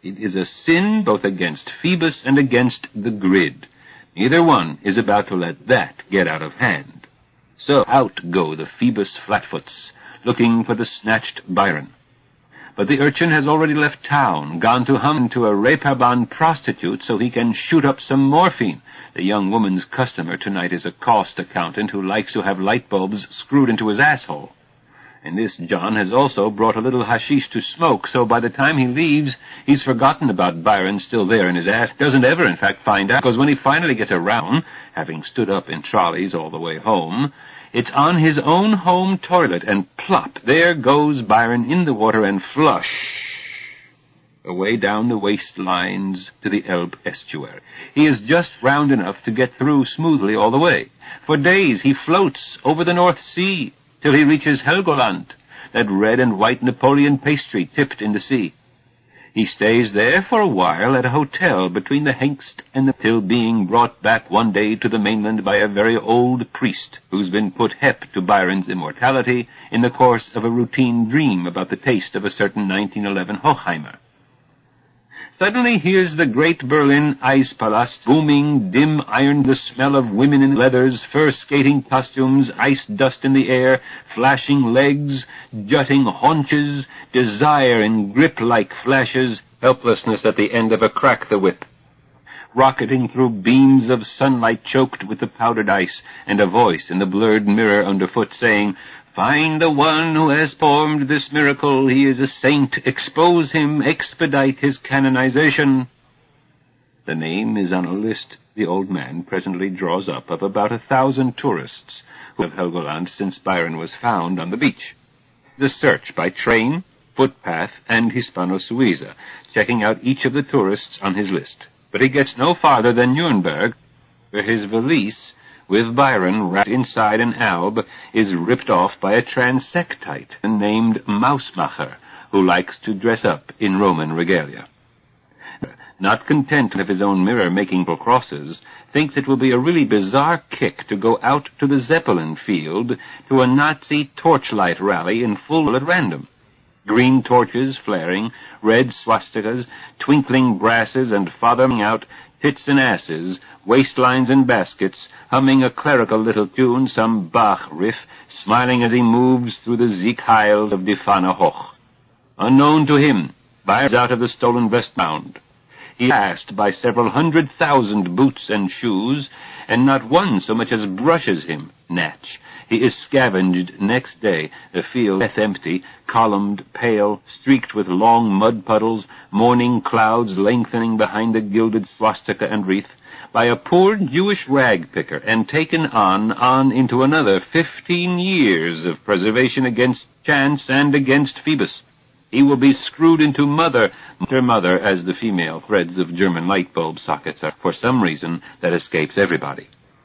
It is a sin both against Phoebus and against the grid. Neither one is about to let that get out of hand. So out go the Phoebus flatfoots, looking for the snatched Byron. But the urchin has already left town, gone to hum to a Reeperbahn prostitute so he can shoot up some morphine. The young woman's customer tonight is a cost accountant who likes to have light bulbs screwed into his asshole. And this John has also brought a little hashish to smoke, so by the time he leaves, he's forgotten about Byron still there in his ass. Doesn't ever, in fact, find out, because when he finally gets around, having stood up in trolleys all the way home, it's on his own home toilet, and plop, there goes Byron in the water and flush away down the waistlines to the Elbe estuary. He is just round enough to get through smoothly all the way. For days he floats over the North Sea, till he reaches Helgoland, that red and white Napoleon pastry tipped in the sea. He stays there for a while at a hotel between the Hengst and the till being brought back one day to the mainland by a very old priest who's been put hep to Byron's immortality in the course of a routine dream about the taste of a certain 1911 Hochheimer. Suddenly here's the great Berlin Eispalast, booming, dim iron, the smell of women in leathers, fur skating costumes, ice dust in the air, flashing legs, jutting haunches, desire in grip-like flashes, helplessness at the end of a crack-the-whip, rocketing through beams of sunlight choked with the powdered ice, and a voice in the blurred mirror underfoot saying, "Find the one who has formed this miracle. He is a saint. Expose him. Expedite his canonization." The name is on a list the old man presently draws up of about 1,000 tourists who have Helgoland since Byron was found on the beach. The search by train, footpath, and Hispano-Suiza, checking out each of the tourists on his list. But he gets no farther than Nuremberg, where his valise, with Byron wrapped inside an alb, is ripped off by a transectite named Mausmacher, who likes to dress up in Roman regalia. Not content with his own mirror making crosses, thinks it will be a really bizarre kick to go out to the Zeppelin field to a Nazi torchlight rally in full at random. Green torches flaring, red swastikas, twinkling brasses, and fathering out tits and asses, waistlines and baskets, humming a clerical little tune, some Bach riff, smiling as he moves through the Sieg Heils of Die Fahne Hoch. Unknown to him, Byron's out of the stolen Westbound. He is passed by several 100,000 boots and shoes, and not one so much as brushes him, Natch. He is scavenged next day, the field death empty, columned, pale, streaked with long mud puddles, morning clouds lengthening behind the gilded swastika and wreath, by a poor Jewish rag picker, and taken on into another 15 years of preservation against chance and against Phoebus. He will be screwed into mother, as the female threads of German light bulb sockets are, for some reason that escapes everybody.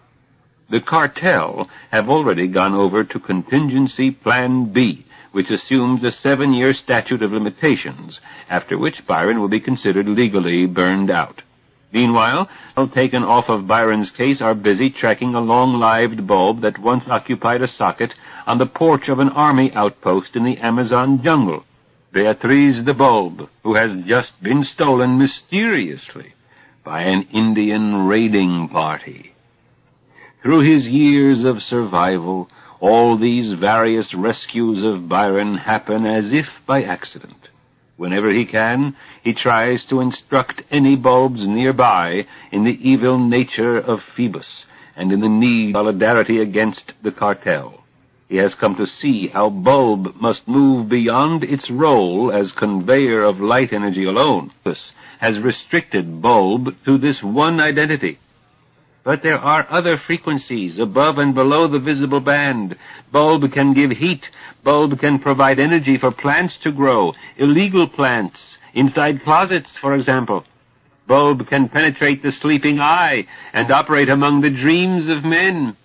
The cartel have already gone over to contingency plan B, which assumes a 7-year statute of limitations, after which Byron will be considered legally burned out. Meanwhile, all taken off of Byron's case are busy tracking a long-lived bulb that once occupied a socket on the porch of an army outpost in the Amazon jungle. Beatrice the bulb, who has just been stolen mysteriously by an Indian raiding party. Through his years of survival, all these various rescues of Byron happen as if by accident. Whenever he can, he tries to instruct any bulbs nearby in the evil nature of Phoebus and in the need of solidarity against the cartel. He has come to see how bulb must move beyond its role as conveyor of light energy alone. This has restricted bulb to this one identity. But there are other frequencies above and below the visible band. Bulb can give heat. Bulb can provide energy for plants to grow, illegal plants, inside closets, for example. Bulb can penetrate the sleeping eye and operate among the dreams of men.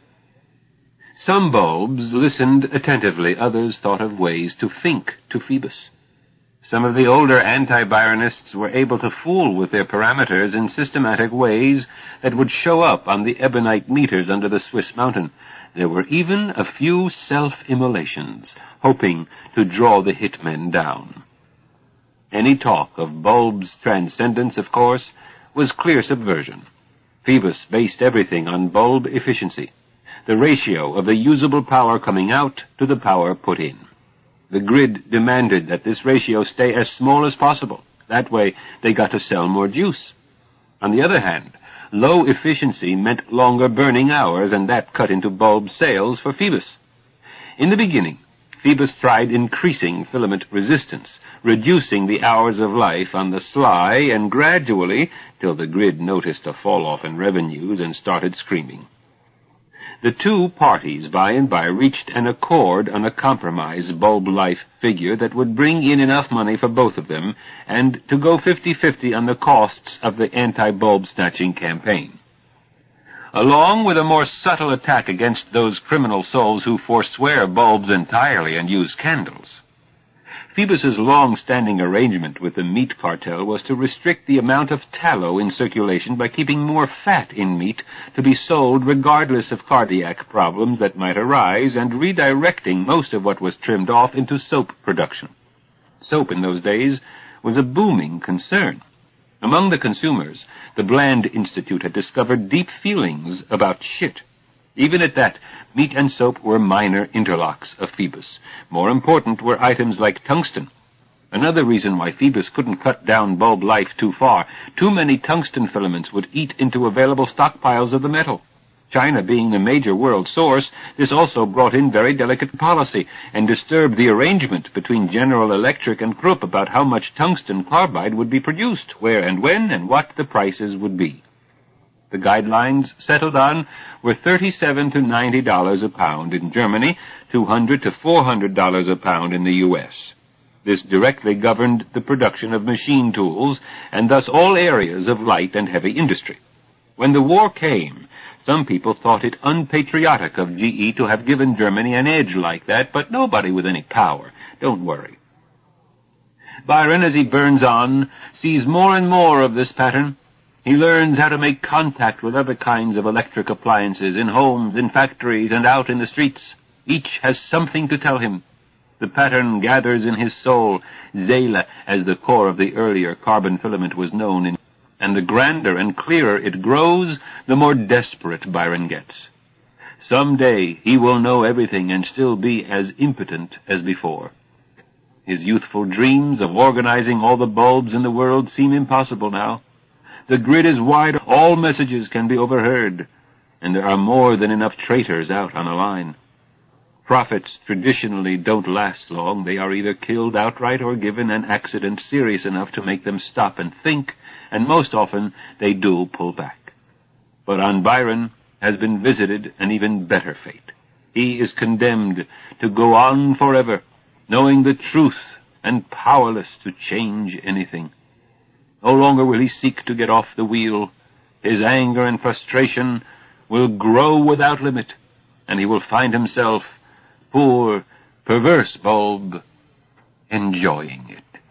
Some bulbs listened attentively. Others thought of ways to think to Phoebus. Some of the older anti-Byronists were able to fool with their parameters in systematic ways that would show up on the ebonite meters under the Swiss mountain. There were even a few self-immolations, hoping to draw the hitmen down. Any talk of bulb's transcendence, of course, was clear subversion. Phoebus based everything on bulb efficiency, the ratio of the usable power coming out to the power put in. The grid demanded that this ratio stay as small as possible. That way, they got to sell more juice. On the other hand, low efficiency meant longer burning hours, and that cut into bulb sales for Phoebus. In the beginning, Phoebus tried increasing filament resistance, reducing the hours of life on the sly, and gradually, till the grid noticed a fall-off in revenues and started screaming. The two parties by and by reached an accord on a compromise bulb life figure that would bring in enough money for both of them, and to go 50-50 on the costs of the anti-bulb snatching campaign. Along with a more subtle attack against those criminal souls who forswear bulbs entirely and use candles. Phoebus's long-standing arrangement with the meat cartel was to restrict the amount of tallow in circulation by keeping more fat in meat to be sold regardless of cardiac problems that might arise, and redirecting most of what was trimmed off into soap production. Soap in those days was a booming concern. Among the consumers, the Bland Institute had discovered deep feelings about shit. Even at that, meat and soap were minor interlocks of Phoebus. More important were items like tungsten. Another reason why Phoebus couldn't cut down bulb life too far. Too many tungsten filaments would eat into available stockpiles of the metal. China being the major world source, this also brought in very delicate policy and disturbed the arrangement between General Electric and Krupp about how much tungsten carbide would be produced, where and when, and what the prices would be. The guidelines settled on were $37 to $90 a pound in Germany, $200 to $400 a pound in the U.S. This directly governed the production of machine tools, and thus all areas of light and heavy industry. When the war came, some people thought it unpatriotic of GE to have given Germany an edge like that, but nobody with any power. Don't worry. Byron, as he burns on, sees more and more of this pattern. He learns how to make contact with other kinds of electric appliances in homes, in factories, and out in the streets. Each has something to tell him. The pattern gathers in his soul, Seele, as the core of the earlier carbon filament was known, and the grander and clearer it grows, the more desperate Byron gets. Some day he will know everything and still be as impotent as before. His youthful dreams of organizing all the bulbs in the world seem impossible now. The grid is wide, all messages can be overheard, and there are more than enough traitors out on a line. Prophets traditionally don't last long. They are either killed outright or given an accident serious enough to make them stop and think, and most often they do pull back. But on Byron has been visited an even better fate. He is condemned to go on forever, knowing the truth and powerless to change anything. No longer will he seek to get off the wheel. His anger and frustration will grow without limit, and he will find himself, poor, perverse bulb, enjoying it.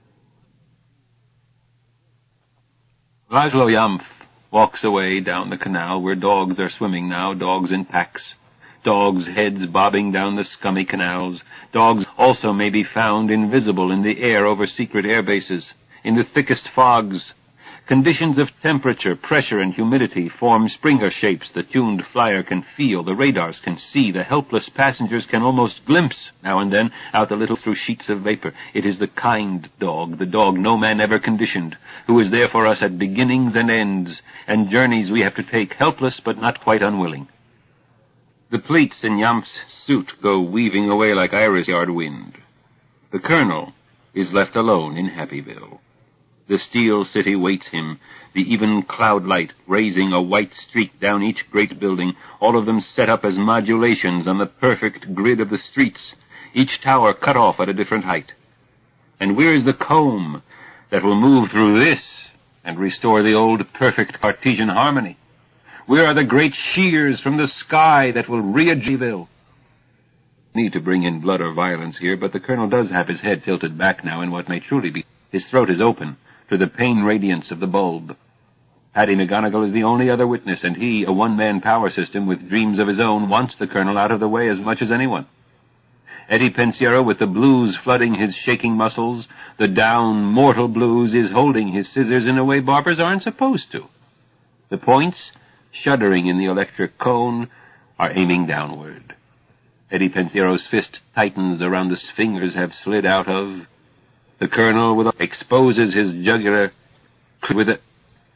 Laszlo Jamf walks away down the canal where dogs are swimming now, dogs in packs. Dogs' heads bobbing down the scummy canals. Dogs also may be found invisible in the air over secret air bases. In the thickest fogs, conditions of temperature, pressure, and humidity form Springer shapes the tuned flyer can feel, the radars can see, the helpless passengers can almost glimpse, now and then, out a little through sheets of vapor. It is the kind dog, the dog no man ever conditioned, who is there for us at beginnings and ends, and journeys we have to take, helpless but not quite unwilling. The pleats in Jamf's suit go weaving away like iris yard wind. The colonel is left alone in Happyville. The steel city waits him, the even cloud light raising a white streak down each great building, all of them set up as modulations on the perfect grid of the streets, each tower cut off at a different height. And where is the comb that will move through this and restore the old perfect Cartesian harmony? Where are the great shears from the sky that will re-Happyville? Need to bring in blood or violence here, but the colonel does have his head tilted back now in what may truly be. His throat is open to the pain radiance of the bulb. Paddy McGonigal is the only other witness, and he, a one-man power system with dreams of his own, wants the colonel out of the way as much as anyone. Eddie Pensiero, with the blues flooding his shaking muscles, the down, mortal blues, is holding his scissors in a way barbers aren't supposed to. The points, shuddering in the electric cone, are aiming downward. Eddie Pensiero's fist tightens around the fingers have slid out of. The colonel exposes his jugular with a...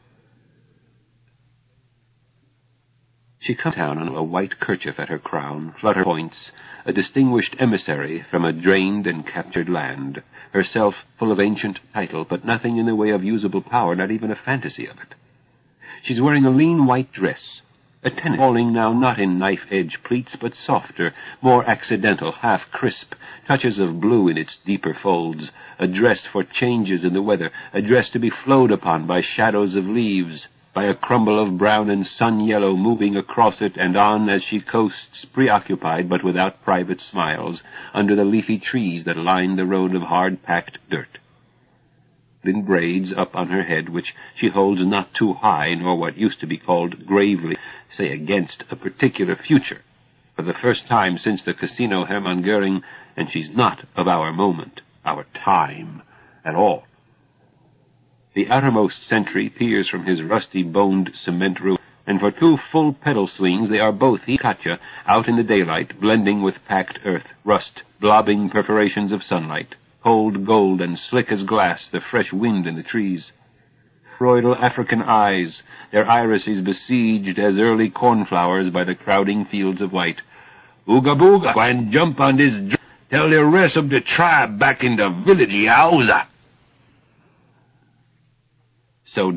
She comes down on a white kerchief at her crown, flutter points, a distinguished emissary from a drained and captured land, herself full of ancient title, but nothing in the way of usable power, not even a fantasy of it. She's wearing a lean white dress, a tennis, falling now not in knife-edge pleats, but softer, more accidental, half-crisp, touches of blue in its deeper folds, a dress for changes in the weather, a dress to be flowed upon by shadows of leaves, by a crumble of brown and sun-yellow moving across it and on as she coasts, preoccupied but without private smiles, under the leafy trees that line the road of hard-packed dirt. In braids up on her head, which she holds not too high, nor what used to be called gravely, say, against a particular future, for the first time since the Casino Hermann Goering, and she's not of our moment, our time, at all. The outermost sentry peers from his rusty-boned cement roof, and for 2 full pedal swings they are both, he and Katya, out in the daylight, blending with packed earth, rust, blobbing perforations of sunlight, cold gold and slick as glass, the fresh wind in the trees. Royal African eyes, their irises besieged as early cornflowers by the crowding fields of white. Ooga booga, go and jump on this tell the rest of the tribe back in the village, yowza. So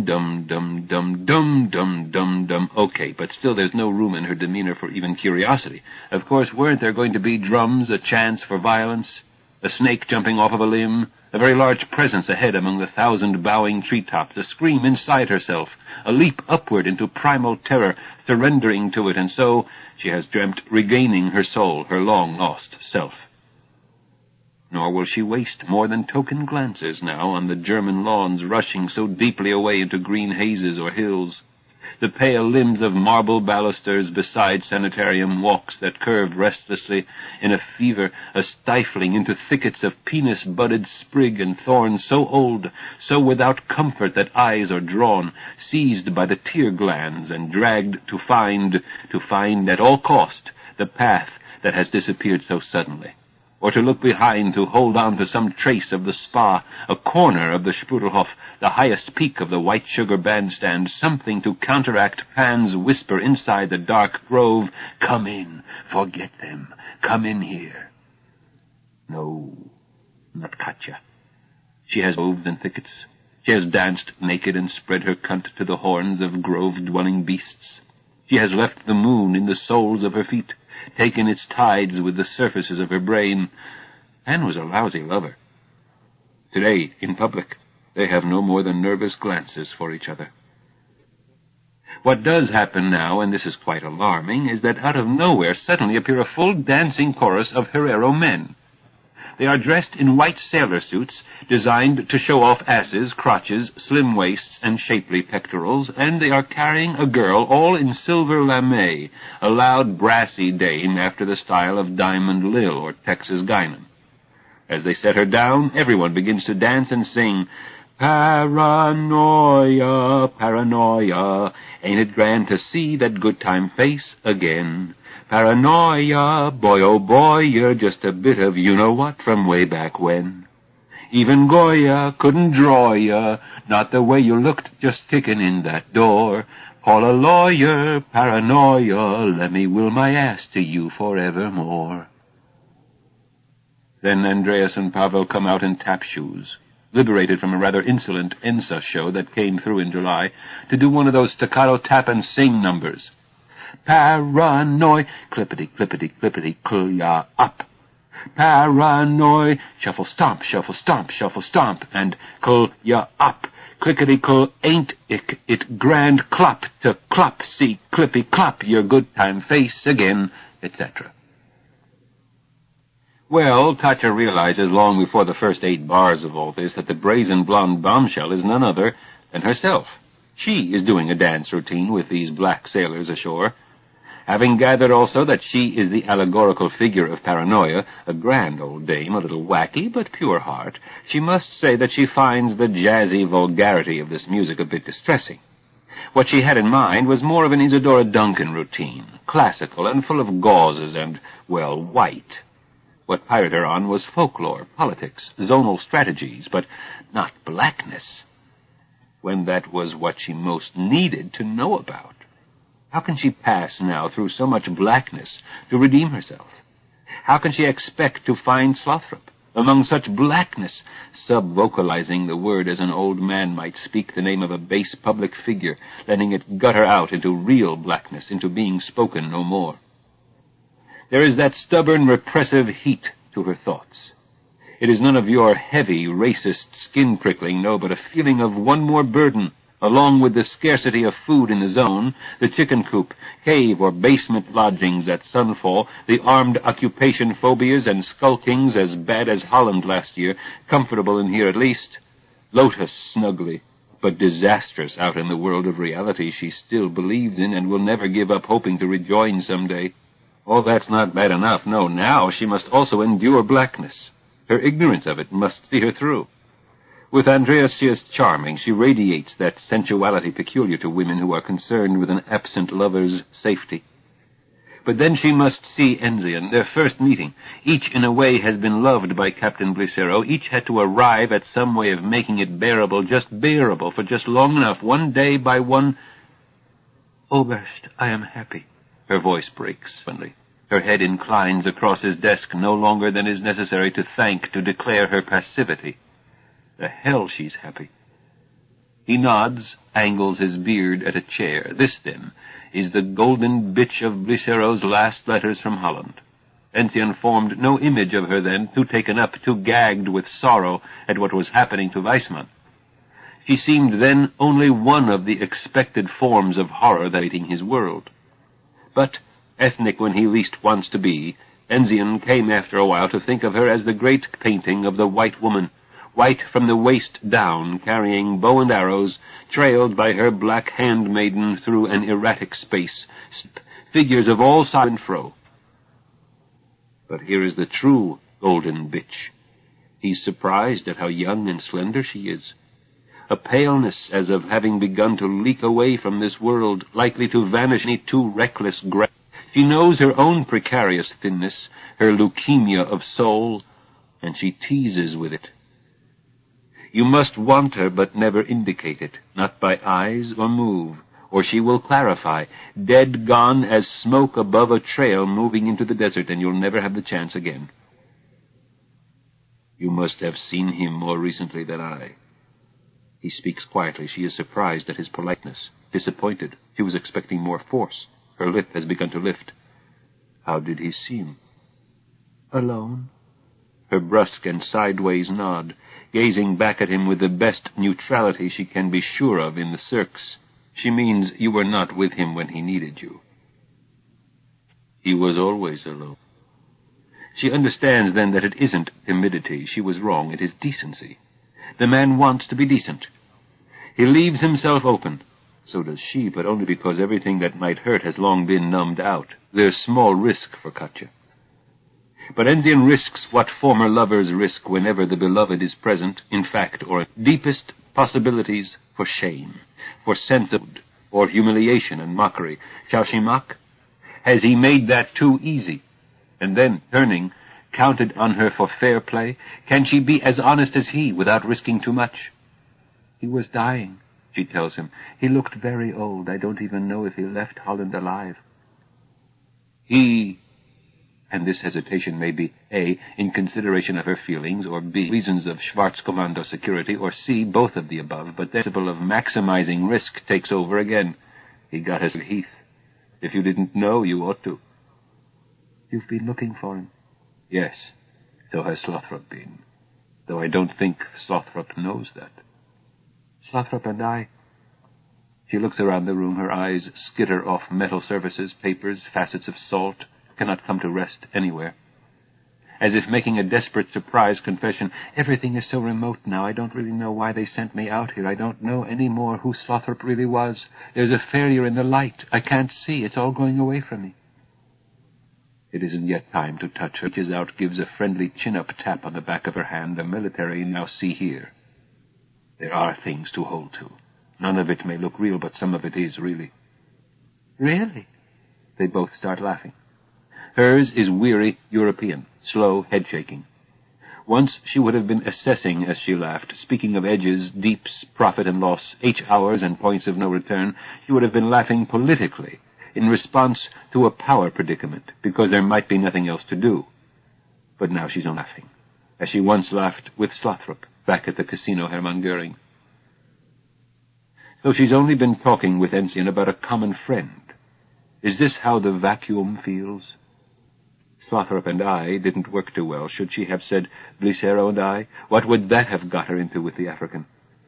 dum-dum-dum-dum-dum-dum-dum. Okay, but still there's no room in her demeanor for even curiosity. Of course, weren't there going to be drums, a chance for violence, a snake jumping off of a limb, a very large presence ahead among the 1,000 bowing treetops, a scream inside herself, a leap upward into primal terror, surrendering to it, and so she has dreamt regaining her soul, her long-lost self. Nor will she waste more than token glances now on the German lawns rushing so deeply away into green hazes or hills, the pale limbs of marble balusters beside sanitarium walks that curve restlessly in a fever, a stifling into thickets of penis-budded sprig and thorn so old, so without comfort that eyes are drawn, seized by the tear glands and dragged to find at all cost the path that has disappeared so suddenly, or to look behind to hold on to some trace of the spa, a corner of the Sprudelhof, the highest peak of the white sugar bandstand, something to counteract Pan's whisper inside the dark grove, "Come in, forget them, come in here." No, not Katya. She has moved in thickets. She has danced naked and spread her cunt to the horns of grove-dwelling beasts. She has left the moon in the soles of her feet, taken its tides with the surfaces of her brain. Anne was a lousy lover. Today, in public, they have no more than nervous glances for each other. What does happen now, and this is quite alarming, is that out of nowhere suddenly appear a full dancing chorus of Herero men. They are dressed in white sailor suits, designed to show off asses, crotches, slim waists, and shapely pectorals, and they are carrying a girl all in silver lame, a loud, brassy dame after the style of Diamond Lil or Texas Guinan. As they set her down, everyone begins to dance and sing, "Paranoia, paranoia, ain't it grand to see that good time face again? Paranoia, boy oh boy, you're just a bit of you-know-what from way back when. Even Goya couldn't draw ya, not the way you looked just kicking in that door. Call a lawyer, paranoia, let me will my ass to you forevermore." Then Andreas and Pavel come out in tap shoes, liberated from a rather insolent Ensa show that came through in July, to do one of those staccato tap-and-sing numbers. Paranoid, clippity, clue ya up. Paranoid, shuffle stomp, and clue ya up. Clickety-clue, ain't it grand, clop to clop, see clippy clop, your good time face again, etc. Well, Katya realizes long before the first 8 bars of all this that the brazen blonde bombshell is none other than herself. She is doing a dance routine with these black sailors ashore. Having gathered also that she is the allegorical figure of paranoia, a grand old dame, a little wacky, but pure heart, she must say that she finds the jazzy vulgarity of this music a bit distressing. What she had in mind was more of an Isadora Duncan routine, classical and full of gauzes and, well, white. What pired her on was folklore, politics, zonal strategies, but not blackness, when that was what she most needed to know about. How can she pass now through so much blackness to redeem herself? How can she expect to find Slothrop among such blackness, sub-vocalizing the word as an old man might speak the name of a base public figure, letting it gutter out into real blackness, into being spoken no more? There is that stubborn, repressive heat to her thoughts. It is none of your heavy, racist skin-prickling, no, but a feeling of one more burden, along with the scarcity of food in the zone, the chicken coop, cave or basement lodgings at sunfall, the armed occupation phobias and skulkings as bad as Holland last year, comfortable in here at least, Lotus snugly, but disastrous out in the world of reality she still believes in and will never give up hoping to rejoin someday. All that's not bad enough. No, now she must also endure blackness. Her ignorance of it must see her through. With Andreas she is charming. She radiates that sensuality peculiar to women who are concerned with an absent lover's safety. But then she must see Enzian, their first meeting. Each, in a way, has been loved by Captain Glycero. Each had to arrive at some way of making it bearable for just long enough, one day by one. "Oberst, I am happy." Her voice breaks suddenly. Her head inclines across his desk no longer than is necessary to declare her passivity. The hell she's happy. He nods, angles his beard at a chair. This, then, is the golden bitch of Glycero's last letters from Holland. Enzian formed no image of her then, too taken up, too gagged with sorrow at what was happening to Weissmann. She seemed then only one of the expected forms of horror that awaiting his world. But, ethnic when he least wants to be, Enzian came after a while to think of her as the great painting of the white woman, white from the waist down, carrying bow and arrows, trailed by her black handmaiden through an erratic space, figures of all side and fro. But here is the true golden bitch. He's surprised at how young and slender she is. A paleness as of having begun to leak away from this world, likely to vanish in too reckless grasp. She knows her own precarious thinness, her leukemia of soul, and she teases with it. You must want her, but never indicate it, not by eyes or move, or she will clarify, dead gone as smoke above a trail moving into the desert, and you'll never have the chance again. You must have seen him more recently than I. He speaks quietly. She is surprised at his politeness, disappointed. She was expecting more force. Her lip has begun to lift. How did he seem? Alone. Her brusque and sideways nod, gazing back at him with the best neutrality she can be sure of in the cirques. She means you were not with him when he needed you. He was always alone. She understands then that it isn't timidity. She was wrong. It is decency. The man wants to be decent. He leaves himself open. So does she, but only because everything that might hurt has long been numbed out. There's small risk for Katja. But Enzian risks what former lovers risk whenever the beloved is present, in fact, or deepest possibilities for shame, for censorship, or humiliation and mockery. Shall she mock? Has he made that too easy? And then, turning, counted on her for fair play? Can she be as honest as he, without risking too much? He was dying, she tells him. He looked very old. I don't even know if he left Holland alive. He... And this hesitation may be A, in consideration of her feelings, or B, reasons of Schwarzkommando security, or C, both of the above, but the principle of maximizing risk takes over again. He got us at Heath. If you didn't know, you ought to. You've been looking for him? Yes, so has Slothrop been, though I don't think Slothrop knows that. Slothrop and I... She looks around the room, her eyes skitter off metal surfaces, papers, facets of salt, cannot come to rest anywhere. As if making a desperate surprise confession, everything is so remote now, I don't really know why they sent me out here. I don't know any more who Slothrop really was. There's a failure in the light. I can't see. It's all going away from me. It isn't yet time to touch her. Reaches out, gives a friendly chin-up tap on the back of her hand. The military. Now see here. There are things to hold to. None of it may look real, but some of it is, really. Really? They both start laughing. Hers is weary European, slow head-shaking. Once she would have been assessing as she laughed, speaking of edges, deeps, profit and loss, H-hours and points of no return. She would have been laughing politically, in response to a power predicament, because there might be nothing else to do. But now she's not laughing, as she once laughed with Slothrop, back at the Casino Hermann Göring. So she's only been talking with Ensign about a common friend. Is this how the vacuum feels? Slothrop and I didn't work too well. Should she have said Blicero and I? What would that have got her into with the African?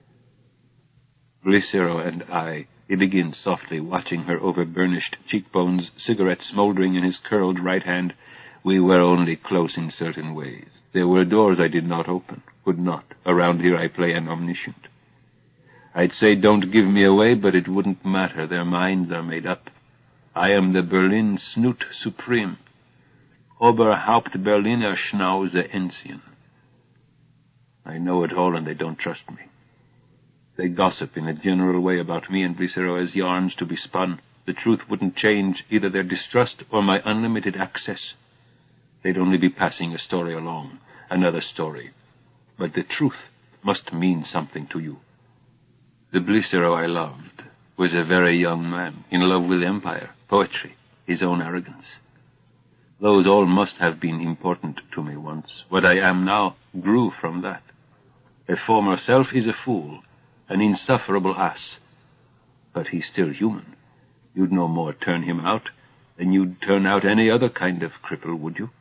Blicero and I, he begins softly, watching her over-burnished cheekbones, cigarette smoldering in his curled right hand. We were only close in certain ways. There were doors I did not open, could not. Around here I play an omniscient. I'd say don't give me away, but it wouldn't matter. Their minds are made up. I am the Berlin Snoot Supreme. Oberhaupt Berliner Schnauze Ensign. I know it all, and they don't trust me. They gossip in a general way about me and Blicero as yarns to be spun. The truth wouldn't change either their distrust or my unlimited access. They'd only be passing a story along, another story. But the truth must mean something to you. The Blicero I loved was a very young man, in love with empire, poetry, his own arrogance. Those all must have been important to me once. What I am now grew from that. A former self is a fool, an insufferable ass. But he's still human. You'd no more turn him out than you'd turn out any other kind of cripple, would you?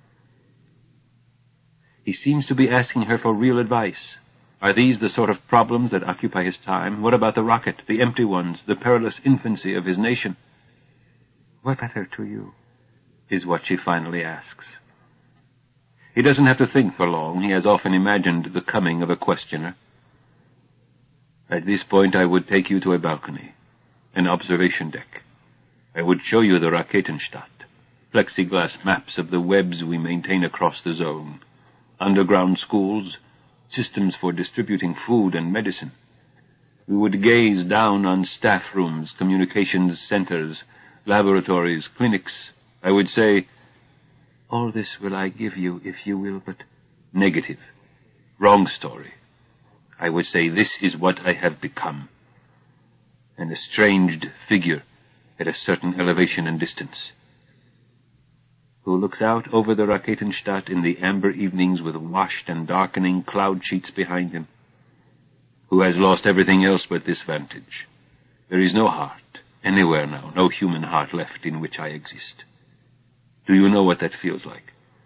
He seems to be asking her for real advice. Are these the sort of problems that occupy his time? What about the rocket, the empty ones, the perilous infancy of his nation? What matter to you? Is what she finally asks. He doesn't have to think for long. He has often imagined the coming of a questioner. At this point, I would take you to a balcony, an observation deck. I would show you the Raketenstadt, plexiglass maps of the webs we maintain across the zone, underground schools, systems for distributing food and medicine. We would gaze down on staff rooms, communications centers, laboratories, clinics. I would say, all this will I give you if you will, but... Negative. Wrong story. I would say, this is what I have become. An estranged figure at a certain elevation and distance, who looks out over the Raketenstadt in the amber evenings with washed and darkening cloud sheets behind him, who has lost everything else but this vantage. There is no heart anywhere now, no human heart left in which I exist. Do you know what that feels like?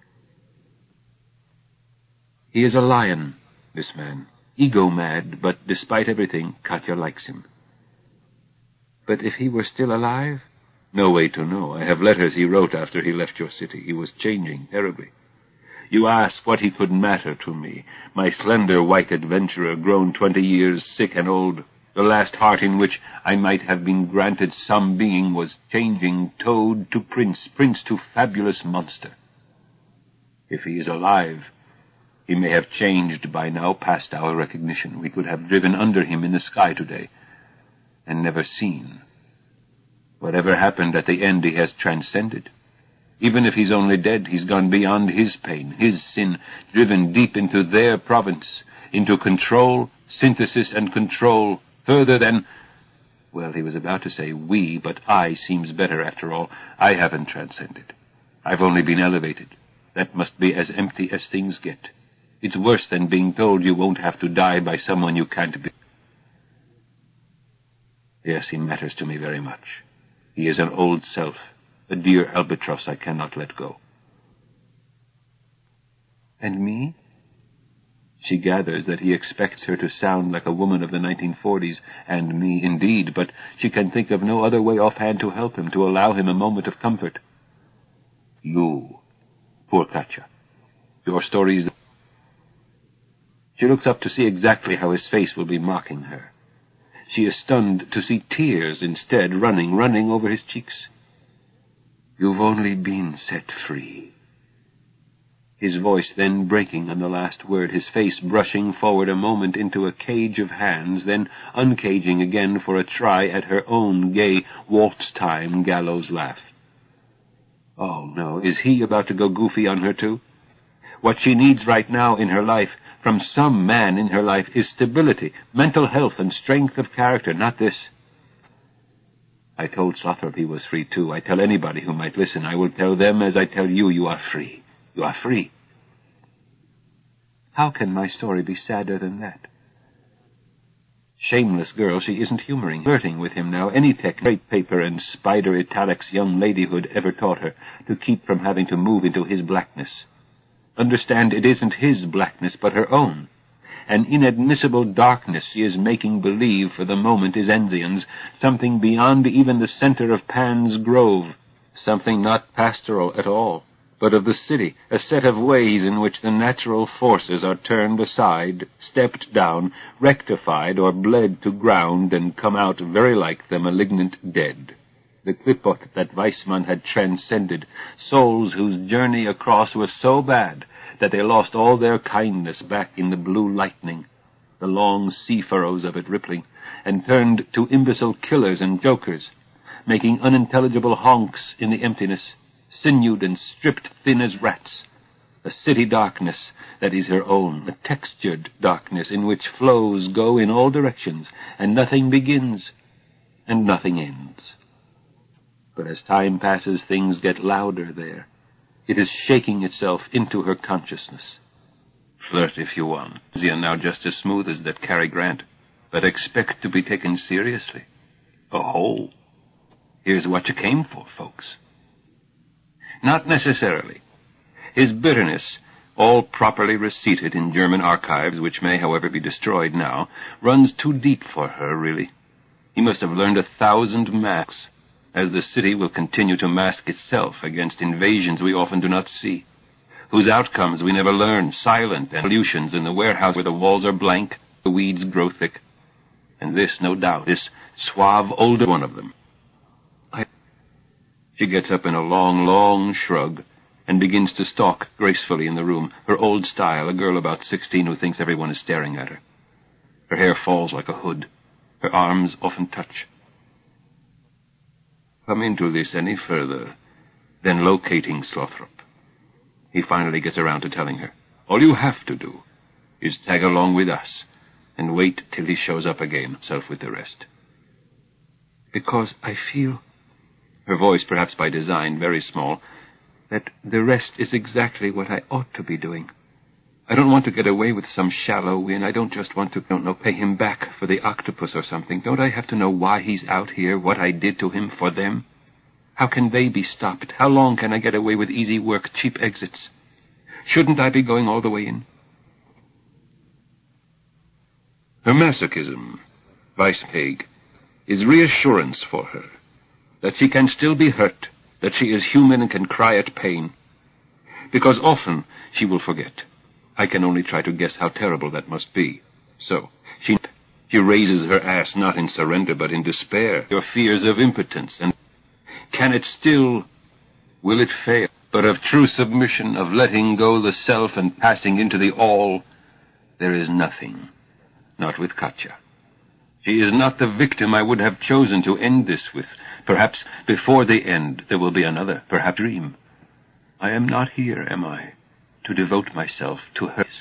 He is a lion, this man, ego-mad, but despite everything, Katya likes him. But if he were still alive? No way to know. I have letters he wrote after he left your city. He was changing terribly. You ask what he could matter to me, my slender white adventurer, grown 20 years, sick and old. The last heart in which I might have been granted some being was changing toad to prince, prince to fabulous monster. If he is alive, he may have changed by now past our recognition. We could have driven under him in the sky today and never seen. Whatever happened at the end, he has transcended. Even if he's only dead, he's gone beyond his pain, his sin, driven deep into their province, into control, synthesis and control, further than... Well, he was about to say we, but I seems better after all. I haven't transcended. I've only been elevated. That must be as empty as things get. It's worse than being told you won't have to die by someone you can't be. Yes, he matters to me very much. He is an old self, a dear albatross I cannot let go. And me? She gathers that he expects her to sound like a woman of the 1940s, and me indeed, but she can think of no other way offhand to help him, to allow him a moment of comfort. You, poor Katya. Your story is... She looks up to see exactly how his face will be mocking her. She is stunned to see tears instead running over his cheeks. You've only been set free." His voice then breaking on the last word, his face brushing forward a moment into a cage of hands, then uncaging again for a try at her own gay waltz-time gallows laugh. Oh, no, is he about to go goofy on her, too? What she needs right now in her life, from some man in her life, is stability, mental health, and strength of character, not this. I told Slothrop he was free, too. I tell anybody who might listen. I will tell them as I tell you, you are free. You are free. How can my story be sadder than that? Shameless girl, she isn't humoring, flirting with him now, any technique paper and spider italics young ladyhood ever taught her, to keep from having to move into his blackness. Understand, it isn't his blackness, but her own. An inadmissible darkness she is making believe for the moment is Enzian's, something beyond even the center of Pan's Grove, something not pastoral at all, but of the city, a set of ways in which the natural forces are turned aside, stepped down, rectified, or bled to ground, and come out very like the malignant dead. The Qliphoth that Weissmann had transcended, souls whose journey across was so bad that they lost all their kindness back in the blue lightning, the long sea furrows of it rippling, and turned to imbecile killers and jokers, making unintelligible honks in the emptiness, sinewed and stripped thin as rats, a city darkness that is her own, a textured darkness in which flows go in all directions, and nothing begins and nothing ends. But as time passes, things get louder there. It is shaking itself into her consciousness. Flirt if you want. You're now just as smooth as that Cary Grant, but expect to be taken seriously. Oh, here's what you came for, folks. Not necessarily. His bitterness, all properly receipted in German archives, which may, however, be destroyed now, runs too deep for her, really. He must have learned 1,000 masks, as the city will continue to mask itself against invasions we often do not see, whose outcomes we never learn, silent and pollutions in the warehouse where the walls are blank, the weeds grow thick. And this, no doubt, this suave older one of them. She gets up in a long, long shrug and begins to stalk gracefully in the room, her old style, a girl about 16 who thinks everyone is staring at her. Her hair falls like a hood. Her arms often touch. Come into this any further than locating Slothrop. He finally gets around to telling her, all you have to do is tag along with us and wait till he shows up again, himself with the rest. Because I feel, her voice perhaps by design very small, that the rest is exactly what I ought to be doing. I don't want to get away with some shallow win. I don't just want to, pay him back for the octopus or something. Don't I have to know why he's out here, what I did to him for them? How can they be stopped? How long can I get away with easy work, cheap exits? Shouldn't I be going all the way in? Her masochism, Weisspeg, is reassurance for her, that she can still be hurt, that she is human and can cry at pain. Because often she will forget. I can only try to guess how terrible that must be. So, she raises her ass not in surrender, but in despair, your fears of impotence, and can it still, will it fail? But of true submission, of letting go the self and passing into the all, there is nothing, not with Katja. She is not the victim I would have chosen to end this with. Perhaps before the end there will be another, perhaps dream. I am not here, am I, to devote myself to hers?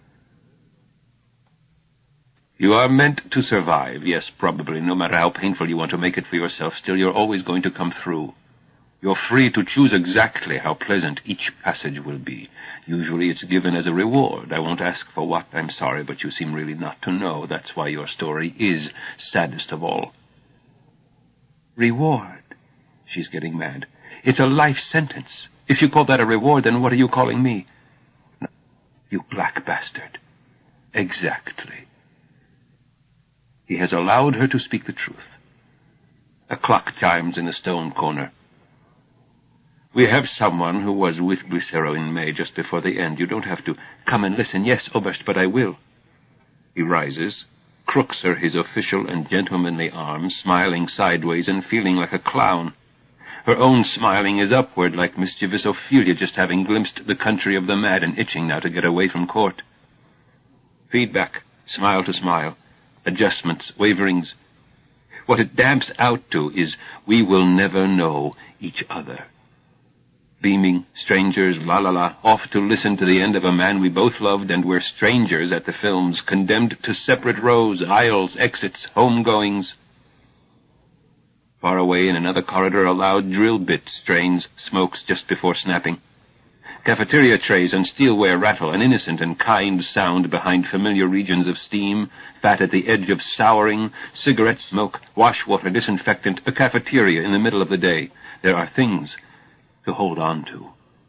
You are meant to survive, yes, probably. No matter how painful you want to make it for yourself, still you're always going to come through. You're free to choose exactly how pleasant each passage will be. Usually it's given as a reward. I won't ask for what, I'm sorry, but you seem really not to know. That's why your story is saddest of all. Reward? She's getting mad. It's a life sentence. If you call that a reward, then what are you calling me? No, you black bastard. Exactly. He has allowed her to speak the truth. A clock chimes in the stone corner. We have someone who was with Lucero in May, just before the end. You don't have to come and listen. Yes, Oberst, but I will. He rises, crooks her his official and gentlemanly arm, smiling sideways and feeling like a clown. Her own smiling is upward, like mischievous Ophelia just having glimpsed the country of the mad and itching now to get away from court. Feedback, smile to smile, adjustments, waverings. What it damps out to is, we will never know each other. Beaming, strangers, la-la-la, off to listen to the end of a man we both loved, and we're strangers at the films, condemned to separate rows, aisles, exits, homegoings. Far away in another corridor, a loud drill bit strains, smokes just before snapping. Cafeteria trays and steelware rattle, an innocent and kind sound behind familiar regions of steam, fat at the edge of souring, cigarette smoke, washwater, disinfectant, a cafeteria in the middle of the day. There are things to hold on to.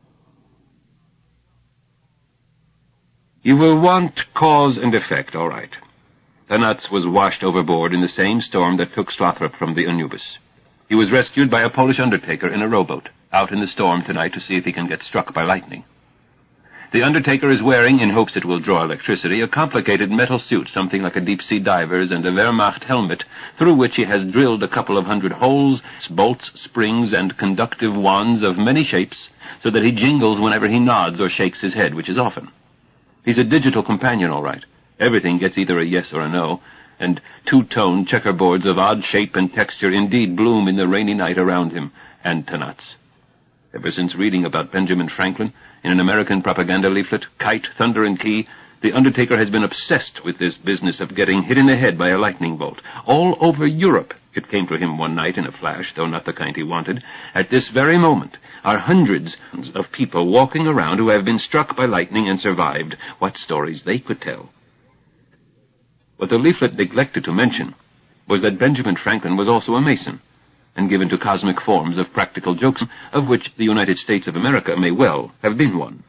You will want cause and effect, all right. Thanats was washed overboard in the same storm that took Slothrop from the Anubis. He was rescued by a Polish undertaker in a rowboat, out in the storm tonight to see if he can get struck by lightning. The undertaker is wearing, in hopes it will draw electricity, a complicated metal suit, something like a deep-sea diver's, and a Wehrmacht helmet, through which he has drilled a couple of hundred holes, bolts, springs, and conductive wands of many shapes, so that he jingles whenever he nods or shakes his head, which is often. He's a digital companion, all right. Everything gets either a yes or a no, and two-tone checkerboards of odd shape and texture indeed bloom in the rainy night around him, and Thanats. Ever since reading about Benjamin Franklin in an American propaganda leaflet, Kite, Thunder and Key, the undertaker has been obsessed with this business of getting hit in the head by a lightning bolt. All over Europe, it came to him one night in a flash, though not the kind he wanted, at this very moment are hundreds of people walking around who have been struck by lightning and survived. What stories they could tell. What the leaflet neglected to mention was that Benjamin Franklin was also a Mason, and given to cosmic forms of practical jokes, of which the United States of America may well have been one.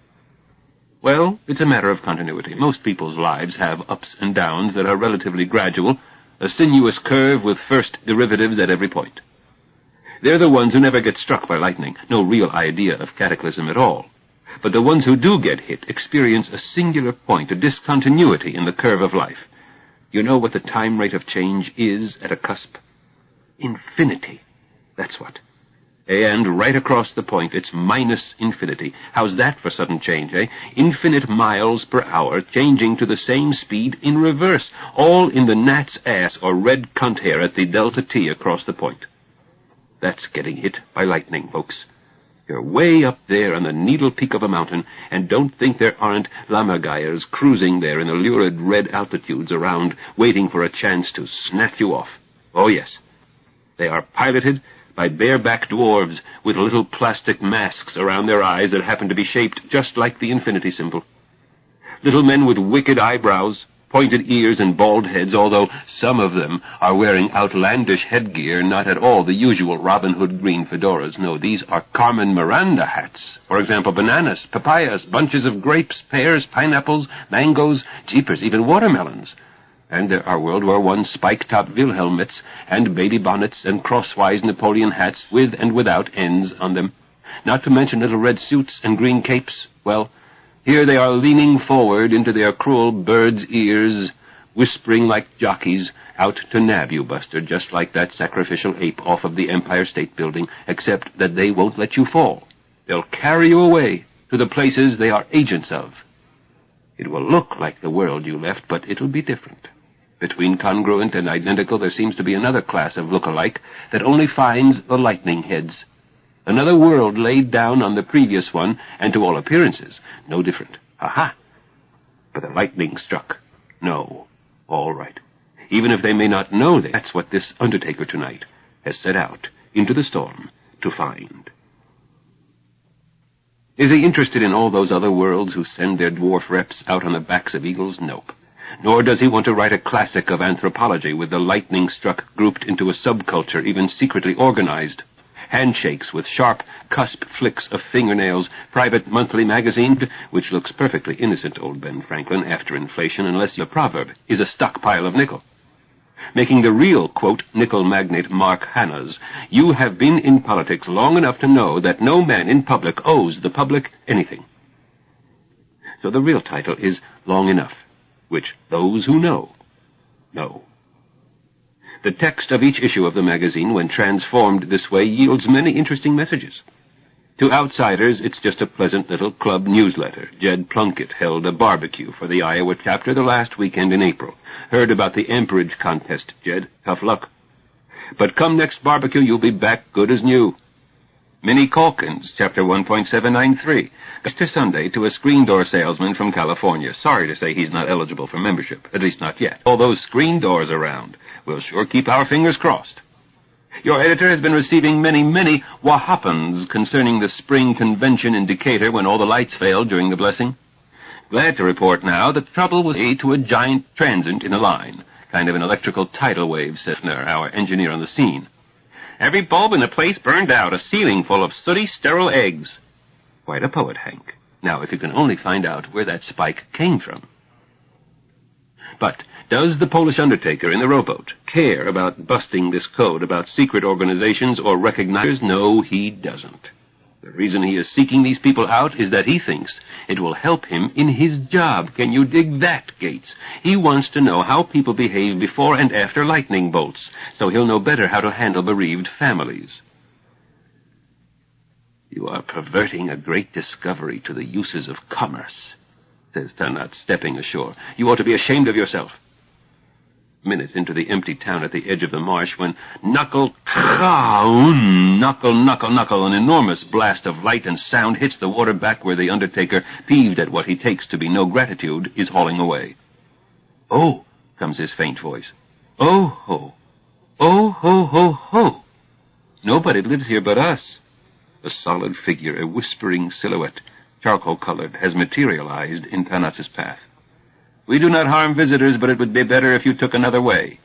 Well, it's a matter of continuity. Most people's lives have ups and downs that are relatively gradual, a sinuous curve with first derivatives at every point. They're the ones who never get struck by lightning, no real idea of cataclysm at all. But the ones who do get hit experience a singular point, a discontinuity in the curve of life. You know what the time rate of change is at a cusp? Infinity. That's what. And right across the point, it's minus infinity. How's that for sudden change, eh? Infinite miles per hour, changing to the same speed in reverse, all in the gnat's ass or red cunt hair at the delta T across the point. That's getting hit by lightning, folks. You're way up there on the needle peak of a mountain, and don't think there aren't lammergeiers cruising there in the lurid red altitudes around, waiting for a chance to snap you off. Oh, yes. They are piloted by bareback dwarves with little plastic masks around their eyes that happen to be shaped just like the infinity symbol. Little men with wicked eyebrows, pointed ears, and bald heads, although some of them are wearing outlandish headgear, not at all the usual Robin Hood green fedoras. No, these are Carmen Miranda hats. For example, bananas, papayas, bunches of grapes, pears, pineapples, mangoes, jeepers, even watermelons. And there are World War I spike-top Wilhelmits and baby bonnets and crosswise Napoleon hats with and without ends on them. Not to mention little red suits and green capes. Well, here they are leaning forward into their cruel birds' ears, whispering like jockeys, out to nab you, Buster, just like that sacrificial ape off of the Empire State Building, except that they won't let you fall. They'll carry you away to the places they are agents of. It will look like the world you left, but it'll be different. Between congruent and identical, there seems to be another class of look-alike that only finds the lightning heads. Another world laid down on the previous one, and to all appearances, no different. Aha! But the lightning struck. No. All right. Even if they may not know that, that's what this undertaker tonight has set out into the storm to find. Is he interested in all those other worlds who send their dwarf reps out on the backs of eagles? Nope. Nor does he want to write a classic of anthropology with the lightning-struck grouped into a subculture, even secretly organized. Handshakes with sharp, cusp flicks of fingernails, private monthly magazine, which looks perfectly innocent, old Ben Franklin, after inflation, unless the proverb is a stockpile of nickel. Making the real, quote, nickel magnate Mark Hanna's, you have been in politics long enough to know that no man in public owes the public anything. So the real title is Long Enough, which those who know. The text of each issue of the magazine, when transformed this way, yields many interesting messages. To outsiders, it's just a pleasant little club newsletter. Jed Plunkett held a barbecue for the Iowa chapter the last weekend in April. Heard about the amperage contest, Jed. Tough luck. But come next barbecue, you'll be back good as new. Minnie Calkins, chapter 1.793. Easter Sunday to a screen door salesman from California. Sorry to say he's not eligible for membership, at least not yet. All those screen doors around. We'll sure keep our fingers crossed. Your editor has been receiving many wahapans concerning the spring convention in Decatur when all the lights failed during the blessing. Glad to report now that trouble was due to a giant transient in a line. Kind of an electrical tidal wave, Sifner, our engineer on the scene. Every bulb in the place burned out, a ceiling full of sooty, sterile eggs. Quite a poet, Hank. Now, if you can only find out where that spike came from. But does the Polish undertaker in the rowboat care about busting this code about secret organizations or recognizers? No, he doesn't. The reason he is seeking these people out is that he thinks it will help him in his job. Can you dig that, Gates? He wants to know how people behave before and after lightning bolts, so he'll know better how to handle bereaved families. You are perverting a great discovery to the uses of commerce, says Tanat, stepping ashore. You ought to be ashamed of yourself. Minutes into the empty town at the edge of the marsh when knuckle, an enormous blast of light and sound hits the water back where the undertaker, peeved at what he takes to be no gratitude, is hauling away. Oh, comes his faint voice. Oh, ho. Oh, ho, ho, ho. Nobody lives here but us. A solid figure, a whispering silhouette, charcoal-colored, has materialized in Tanats's path. We do not harm visitors, but it would be better if you took another way.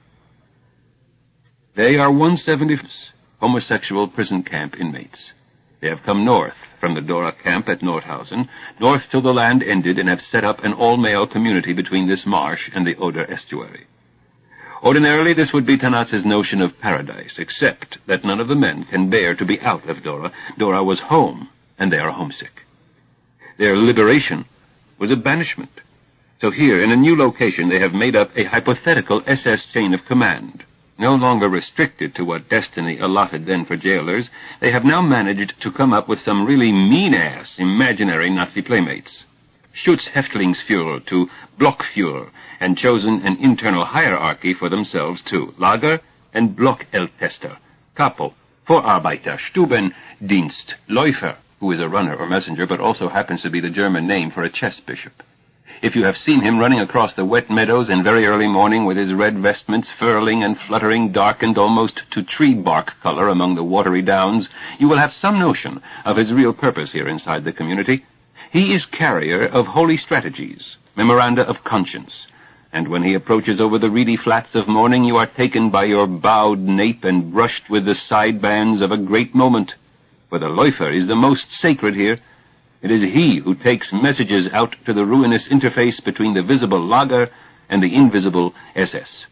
They are 175 homosexual prison camp inmates. They have come north from the Dora camp at Nordhausen, north till the land ended, and have set up an all-male community between this marsh and the Oder estuary. Ordinarily, this would be Tanats's notion of paradise, except that none of the men can bear to be out of Dora. Dora was home, and they are homesick. Their liberation was a banishment. So here, in a new location, they have made up a hypothetical SS chain of command. No longer restricted to what destiny allotted then for jailers, they have now managed to come up with some really mean-ass imaginary Nazi playmates. Schutzhäftlingsführer to Blockführer, and chosen an internal hierarchy for themselves too. Lager and Blockältester, Kapo, Vorarbeiter, Stubendienst, Läufer, who is a runner or messenger, but also happens to be the German name for a chess bishop. If you have seen him running across the wet meadows in very early morning with his red vestments furling and fluttering, darkened almost to tree bark color among the watery downs, you will have some notion of his real purpose here inside the community. He is carrier of holy strategies, memoranda of conscience, and when he approaches over the reedy flats of morning, you are taken by your bowed nape and brushed with the sidebands of a great moment. For the Läufer is the most sacred here. It is he who takes messages out to the ruinous interface between the visible Lager and the invisible SS.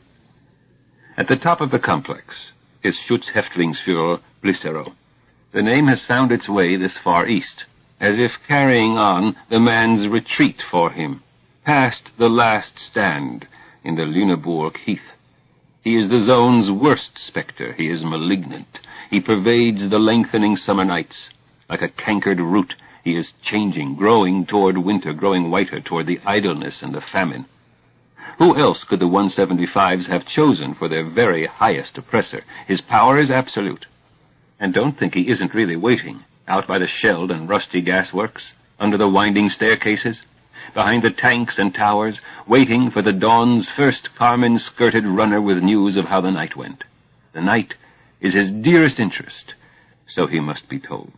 At the top of the complex is Schutzhäftlingsführer Blicero. The name has found its way this far east, as if carrying on the man's retreat for him, past the last stand in the Lüneburg Heath. He is the zone's worst spectre. He is malignant. He pervades the lengthening summer nights. Like a cankered root, he is changing, growing toward winter, growing whiter toward the idleness and the famine. Who else could the 175s have chosen for their very highest oppressor? His power is absolute. And don't think he isn't really waiting, out by the shelled and rusty gasworks, under the winding staircases, behind the tanks and towers, waiting for the dawn's first carmine-skirted runner with news of how the night went. The night is his dearest interest, so he must be told.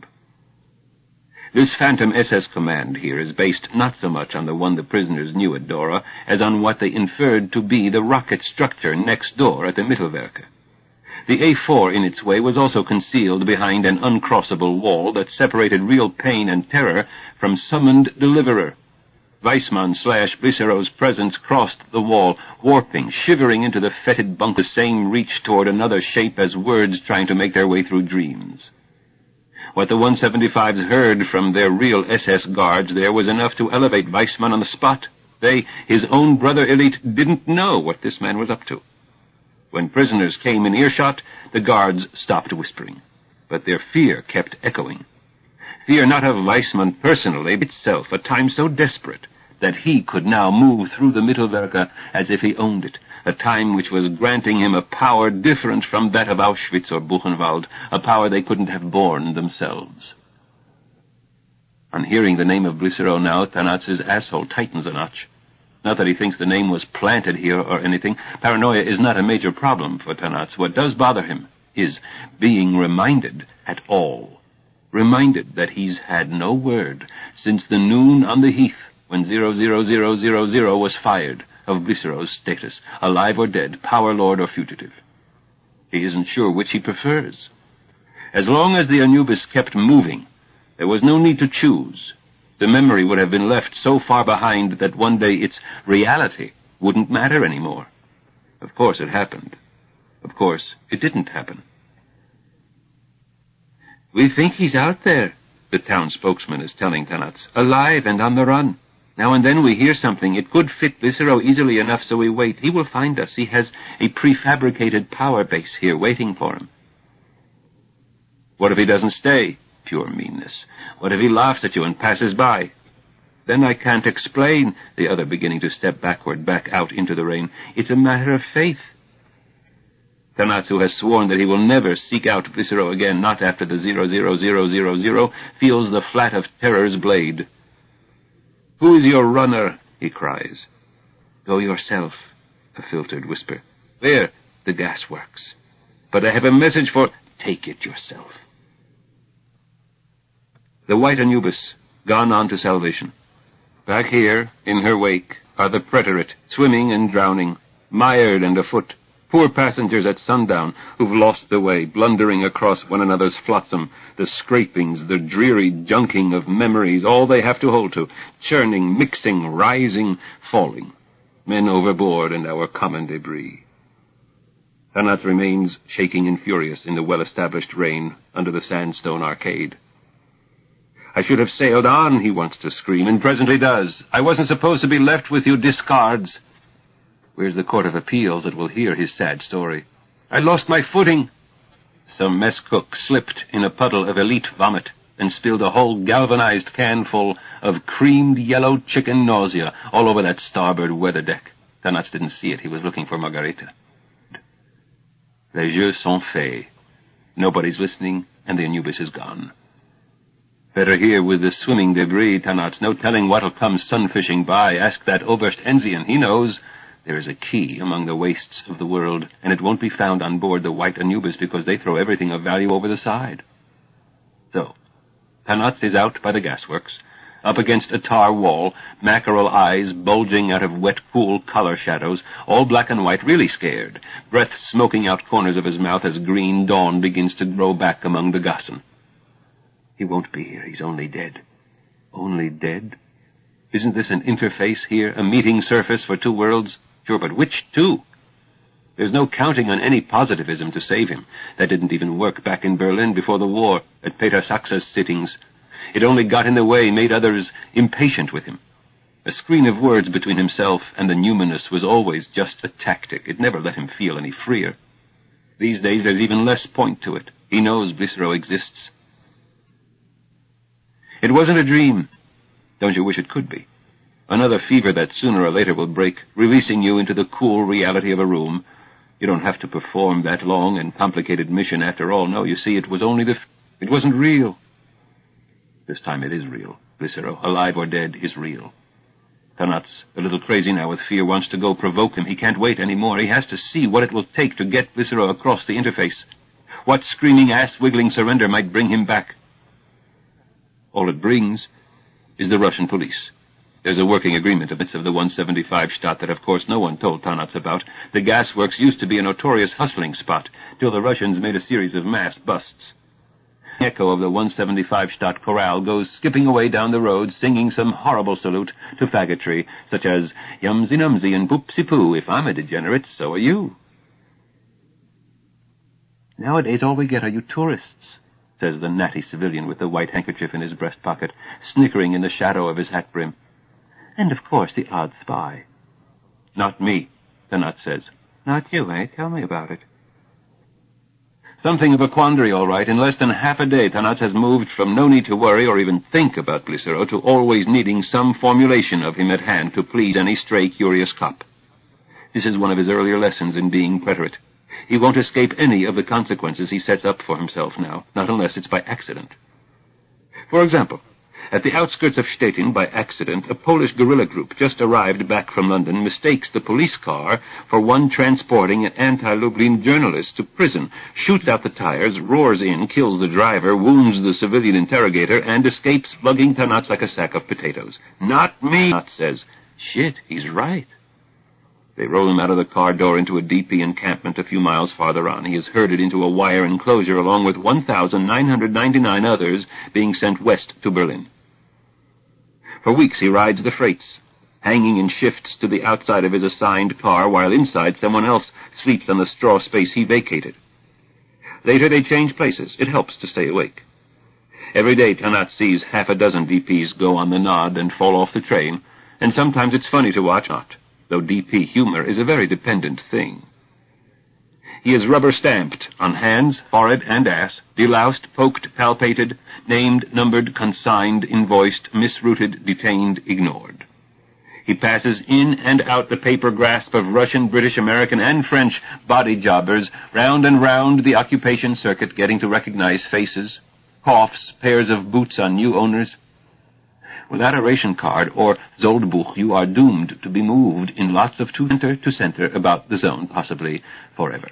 This phantom SS command here is based not so much on the one the prisoners knew at Dora as on what they inferred to be the rocket structure next door at the Mittelwerke. The A4 in its way was also concealed behind an uncrossable wall that separated real pain and terror from summoned deliverer. Weissmann/Blicero's presence crossed the wall, warping, shivering into the fetid bunk, the same reach toward another shape as words trying to make their way through dreams. What the 175s heard from their real SS guards there was enough to elevate Weissmann on the spot. They, his own brother elite, didn't know what this man was up to. When prisoners came in earshot, the guards stopped whispering. But their fear kept echoing. Fear not of Weissmann personally, itself, a time so desperate that he could now move through the Mittelwerke as if he owned it, a time which was granting him a power different from that of Auschwitz or Buchenwald, a power they couldn't have borne themselves. On hearing the name of Glycero now, Tanatz's asshole tightens a notch. Not that he thinks the name was planted here or anything. Paranoia is not a major problem for Tanatz. What does bother him is being reminded at all. Reminded that he's had no word since the noon on the heath when 00000 was fired of Glycero's status, alive or dead, power lord or fugitive. He isn't sure which he prefers. As long as the Anubis kept moving, there was no need to choose. The memory would have been left so far behind that one day its reality wouldn't matter anymore. Of course it happened. Of course it didn't happen. "We think he's out there," the town spokesman is telling Tanatz, "alive and on the run. Now and then we hear something. It could fit Glycero easily enough, so we wait. He will find us. He has a prefabricated power base here waiting for him." "What if he doesn't stay?" Pure meanness. "What if he laughs at you and passes by?" "Then I can't explain," the other beginning to step backward, back out into the rain. "It's a matter of faith." Tanatz, who has sworn that he will never seek out Glycero again, not after the 00000, feels the flat of terror's blade. "Who is your runner?" he cries. "Go yourself," a filtered whisper. "Where?" "The gasworks." "But I have a message for—" "Take it yourself." The white Anubis, gone on to salvation. Back here, in her wake, are the preterite, swimming and drowning, mired and afoot, poor passengers at sundown who've lost the way, blundering across one another's flotsam, the scrapings, the dreary junking of memories, all they have to hold to, churning, mixing, rising, falling, men overboard and our common debris. Tanatz remains shaking and furious in the well-established rain under the sandstone arcade. "I should have sailed on," he wants to scream, and presently does. "I wasn't supposed to be left with you discards." Where's the Court of Appeals that will hear his sad story? "I lost my footing." Some mess cook slipped in a puddle of elite vomit and spilled a whole galvanized can full of creamed yellow chicken nausea all over that starboard weather deck. Tanatz didn't see it. He was looking for Margarita. Les jeux sont faits. Nobody's listening, and the Anubis is gone. Better here with the swimming debris, Tanatz. No telling what'll come sunfishing by. Ask that Oberst Enzian. He knows. There is a key among the wastes of the world, and it won't be found on board the white Anubis because they throw everything of value over the side. So, Tanatz is out by the gasworks, up against a tar wall, mackerel eyes bulging out of wet, cool color shadows, all black and white, really scared, breath smoking out corners of his mouth as green dawn begins to grow back among the gossan. He won't be here. He's only dead. Only dead? Isn't this an interface here, a meeting surface for two worlds? Sure, but which two? There's no counting on any positivism to save him. That didn't even work back in Berlin before the war, at Peter Sachse's sittings. It only got in the way, made others impatient with him. A screen of words between himself and the numinous was always just a tactic. It never let him feel any freer. These days there's even less point to it. He knows Glycero exists. It wasn't a dream. Don't you wish it could be? Another fever that sooner or later will break, releasing you into the cool reality of a room. You don't have to perform that long and complicated mission after all. No, you see, it was only it wasn't real. This time it is real. Glycero, alive or dead, is real. Tanatz, a little crazy now with fear, wants to go provoke him. He can't wait any more. He has to see what it will take to get Glycero across the interface. What screaming, ass-wiggling surrender might bring him back. All it brings is the Russian police. There's a working agreement of the 175 Stadt that, of course, no one told Tanatz about. The gasworks used to be a notorious hustling spot, till the Russians made a series of mass busts. The echo of the 175 Stadt chorale goes skipping away down the road, singing some horrible salute to faggotry, such as, "Yumsy-numsy and poopsy-poo, if I'm a degenerate, so are you." "Nowadays all we get are you tourists," says the natty civilian with the white handkerchief in his breast pocket, snickering in the shadow of his hat brim. "And, of course, the odd spy." "Not me," Tanatz says. Not you, eh? Tell me about it. Something of a quandary, all right. In less than half a day, Tanats has moved from no need to worry or even think about Glycero to always needing some formulation of him at hand to please any stray curious cop. This is one of his earlier lessons in being preterite. He won't escape any of the consequences he sets up for himself now, not unless it's by accident. For example, at the outskirts of Stettin, by accident, a Polish guerrilla group just arrived back from London mistakes the police car for one transporting an anti-Lublin journalist to prison, shoots out the tires, roars in, kills the driver, wounds the civilian interrogator, and escapes lugging Tanats like a sack of potatoes. Not me, Tanats says. Shit, he's right. They roll him out of the car door into a DP encampment a few miles farther on. He is herded into a wire enclosure along with 1,999 others being sent west to Berlin. For weeks he rides the freights, hanging in shifts to the outside of his assigned car, while inside someone else sleeps on the straw space he vacated. Later they change places. It helps to stay awake. Every day Tanats sees half a dozen DPs go on the nod and fall off the train, and sometimes it's funny to watch not, though DP humor is a very dependent thing. He is rubber-stamped on hands, forehead, and ass, deloused, poked, palpated, named, numbered, consigned, invoiced, misrouted, detained, ignored. He passes in and out the paper grasp of Russian, British, American, and French body jobbers, round and round the occupation circuit, getting to recognize faces, coughs, pairs of boots on new owners. Without a ration card or Zoldbuch, you are doomed to be moved in lots of center to center about the zone, possibly forever.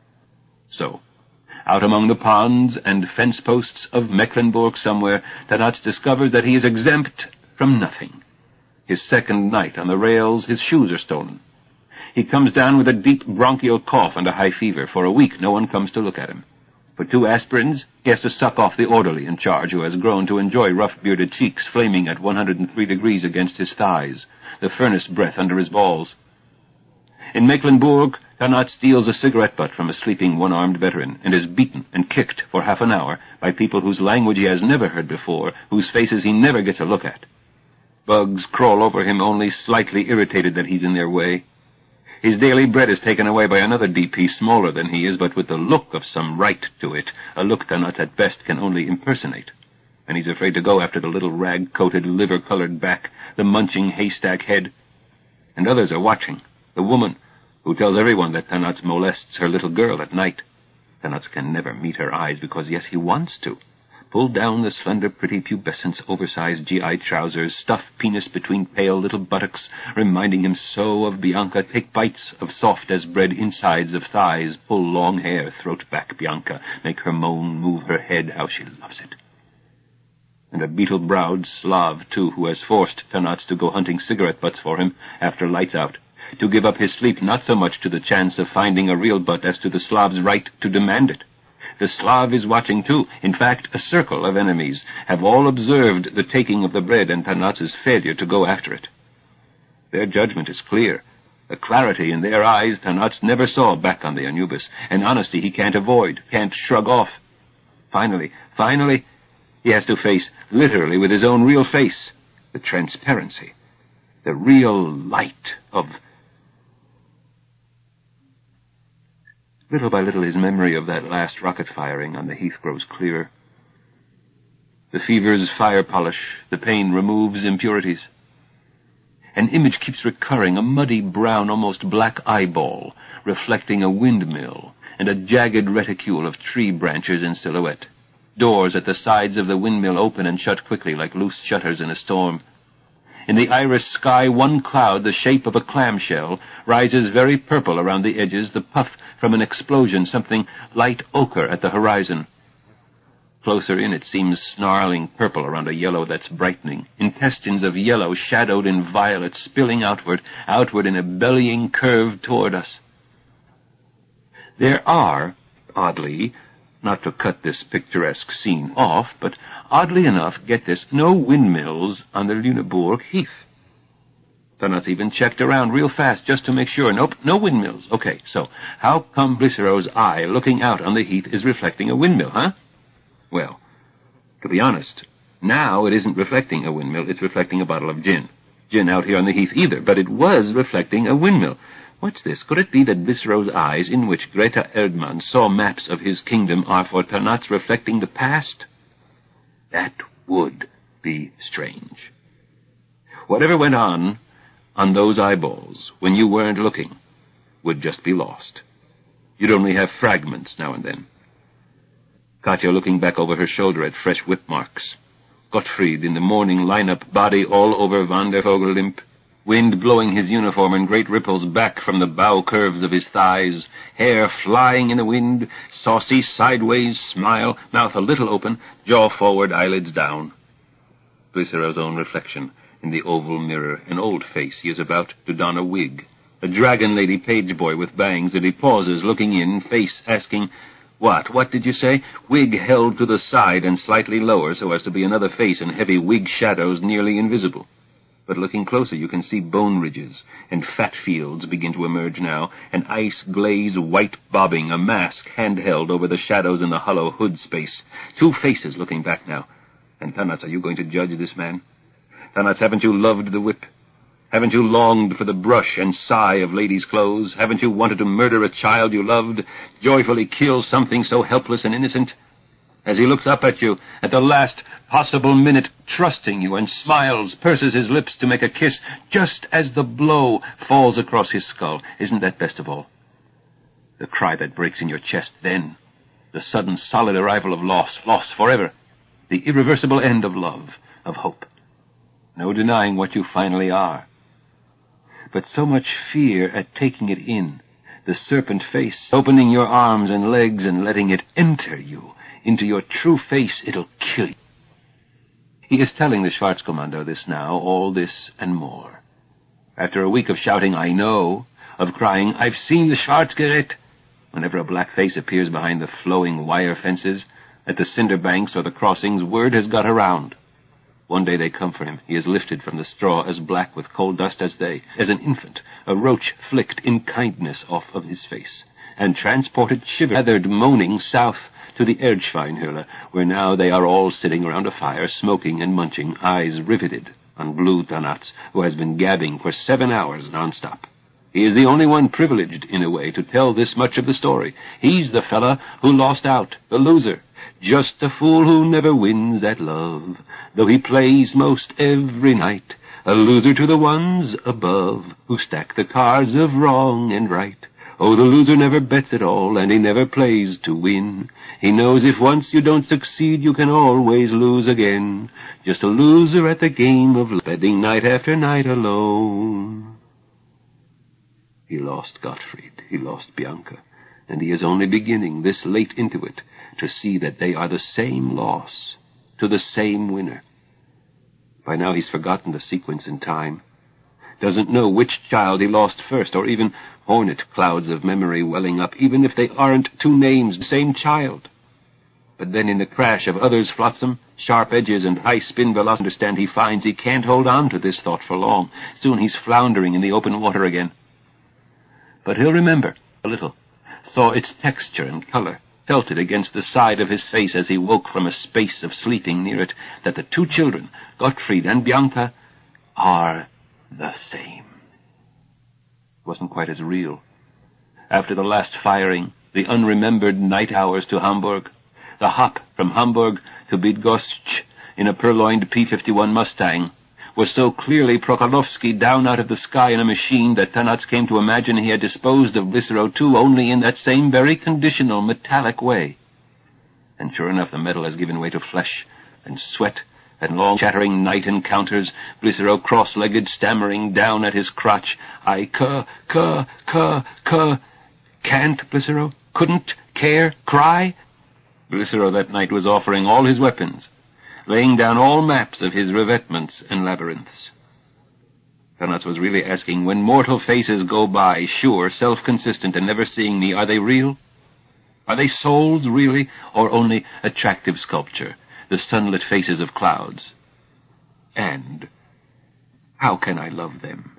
So, out among the ponds and fence posts of Mecklenburg somewhere, Tanats discovers that he is exempt from nothing. His second night on the rails, his shoes are stolen. He comes down with a deep bronchial cough and a high fever. For a week, no one comes to look at him. For 2 aspirins, he has to suck off the orderly in charge, who has grown to enjoy rough-bearded cheeks flaming at 103 degrees against his thighs, the furnace breath under his balls. In Mecklenburg, Tanats steals a cigarette butt from a sleeping one-armed veteran and is beaten and kicked for half an hour by people whose language he has never heard before, whose faces he never gets a look at. Bugs crawl over him, only slightly irritated that he's in their way. His daily bread is taken away by another DP smaller than he is, but with the look of some right to it, a look Tanats at best can only impersonate. And he's afraid to go after the little rag-coated, liver-colored back, the munching haystack head. And others are watching. The woman who tells everyone that Tanats molests her little girl at night. Tanats can never meet her eyes because, yes, he wants to. Pull down the slender, pretty pubescent's oversized GI trousers, stuff penis between pale little buttocks, reminding him so of Bianca, take bites of soft-as-bread insides of thighs, pull long hair, throat back Bianca, make her moan, move her head, how she loves it. And a beetle-browed Slav, too, who has forced Tanats to go hunting cigarette butts for him after lights out, to give up his sleep not so much to the chance of finding a real butt as to the Slav's right to demand it. The Slav is watching, too. In fact, a circle of enemies have all observed the taking of the bread and Tanats' failure to go after it. Their judgment is clear. A clarity in their eyes Tanats never saw back on the Anubis, an honesty he can't avoid, can't shrug off. Finally, he has to face, literally with his own real face, the transparency, the real light of... Little by little his memory of that last rocket firing on the heath grows clearer. The fever's fire polish, the pain removes impurities. An image keeps recurring, a muddy brown, almost black eyeball, reflecting a windmill, and a jagged reticule of tree branches in silhouette. Doors at the sides of the windmill open and shut quickly like loose shutters in a storm. In the iris sky, one cloud, the shape of a clamshell, rises very purple around the edges, the puff from an explosion, something light ochre at the horizon. Closer in, it seems snarling purple around a yellow that's brightening, intestines of yellow shadowed in violet, spilling outward in a bellying curve toward us. There are, oddly, not to cut this picturesque scene off, but oddly enough, get this, no windmills on the Lüneburg Heath. Tanats even checked around real fast just to make sure. Nope, no windmills. Okay, so how come Glycero's eye looking out on the heath is reflecting a windmill, huh? Well, to be honest, now it isn't reflecting a windmill, it's reflecting a bottle of gin. Gin out here on the heath either, but it was reflecting a windmill. What's this? Could it be that Blicero's eyes, in which Greta Erdmann saw maps of his kingdom, are for Tanats reflecting the past? That would be strange. Whatever went on those eyeballs, when you weren't looking, would just be lost. You'd only have fragments now and then. Katya looking back over her shoulder at fresh whip marks. Gottfried in the morning line-up, body all over Van der Vogellimp, wind blowing his uniform in great ripples back from the bow curves of his thighs, hair flying in the wind, saucy sideways smile, mouth a little open, jaw forward, eyelids down. Blicero's own reflection in the oval mirror, an old face he is about to don a wig, a dragon lady page boy with bangs, and he pauses, looking in, face asking, What did you say? Wig held to the side and slightly lower so as to be another face in heavy wig shadows nearly invisible. But looking closer you can see bone ridges, and fat fields begin to emerge now, an ice-glaze white bobbing, a mask hand-held over the shadows in the hollow hood space. Two faces looking back now. And Tanats, are you going to judge this man? Tanats, haven't you loved the whip? Haven't you longed for the brush and sigh of ladies' clothes? Haven't you wanted to murder a child you loved, joyfully kill something so helpless and innocent? As he looks up at you, at the last possible minute, trusting you, and smiles, purses his lips to make a kiss, just as the blow falls across his skull. Isn't that best of all? The cry that breaks in your chest then, the sudden solid arrival of loss forever, the irreversible end of love, of hope. No denying what you finally are. But so much fear at taking it in, the serpent face, opening your arms and legs and letting it enter you, into your true face, it'll kill you. He is telling the Schwarzkommando this now, all this and more. After a week of shouting, I know, of crying, I've seen the Schwarzgerät, whenever a black face appears behind the flowing wire fences, at the cinder banks or the crossings, word has got around. One day they come for him. He is lifted from the straw as black with coal dust as they, as an infant, a roach flicked in kindness off of his face, and transported shiver-gathered moaning south to the Erdschweinhöhle, where now they are all sitting around a fire, smoking and munching, eyes riveted on Blue Tanats, who has been gabbing for 7 hours non-stop. He is the only one privileged, in a way, to tell this much of the story. He's the fella who lost out, the loser, just the fool who never wins at love, though he plays most every night, a loser to the ones above, who stack the cards of wrong and right. Oh, the loser never bets at all, and he never plays to win. He knows if once you don't succeed, you can always lose again. Just a loser at the game of betting night after night alone. He lost Gottfried, he lost Bianca, and he is only beginning, this late into it, to see that they are the same loss, to the same winner. By now he's forgotten the sequence in time, doesn't know which child he lost first, or even hornet clouds of memory welling up, even if they aren't two names, the same child. But then in the crash of others' flotsam, sharp edges and high spin velocity, understand he finds he can't hold on to this thought for long. Soon he's floundering in the open water again. But he'll remember a little, saw its texture and color, felt it against the side of his face as he woke from a space of sleeping near it, that the two children, Gottfried and Bianca, are the same. It wasn't quite as real. After the last firing, the unremembered night hours to Hamburg, the hop from Hamburg to Bydgoszcz in a purloined P-51 Mustang, was so clearly Prokhorovsky down out of the sky in a machine that Tanats came to imagine he had disposed of Blicero too, only in that same very conditional, metallic way. And sure enough, the metal has given way to flesh and sweat and long chattering night encounters, Blicero cross-legged, stammering down at his crotch. I can't, Blicero, couldn't, care, cry. Blicero that night was offering all his weapons, laying down all maps of his revetments and labyrinths. Tanats was really asking, when mortal faces go by, sure, self-consistent, and never seeing me, are they real? Are they souls, really, or only attractive sculpture, the sunlit faces of clouds? And how can I love them?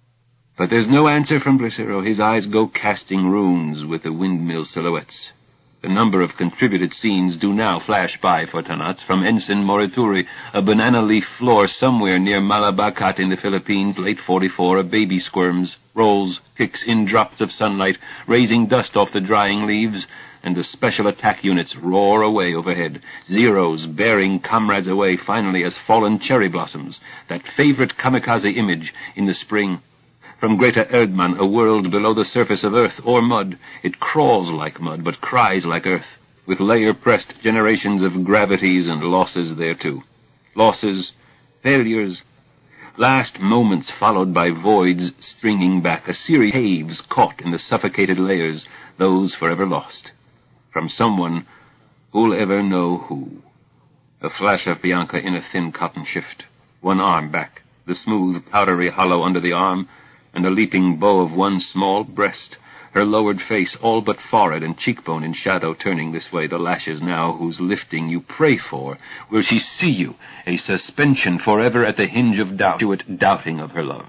But there's no answer from Blicero. His eyes go casting runes with the windmill silhouettes. A number of contributed scenes do now flash by for Tanats, from Ensign Morituri, a banana-leaf floor somewhere near Malabacat in the Philippines, late 44, a baby squirms, rolls, kicks in drops of sunlight, raising dust off the drying leaves, and the special attack units roar away overhead, Zeros bearing comrades away finally as fallen cherry blossoms, that favorite kamikaze image in the spring. From Greater Erdman, a world below the surface of earth or mud, it crawls like mud, but cries like earth, with layer-pressed generations of gravities and losses there too. Losses, failures, last moments followed by voids stringing back, a series of caves caught in the suffocated layers, those forever lost. From someone, who'll ever know who. A flash of Bianca in a thin cotton shift, one arm back, the smooth, powdery hollow under the arm, and a leaping bow of one small breast, her lowered face all but forehead and cheekbone in shadow, turning this way, the lashes now whose lifting you pray for. Will she see you, a suspension forever at the hinge of doubt, to it doubting of her love?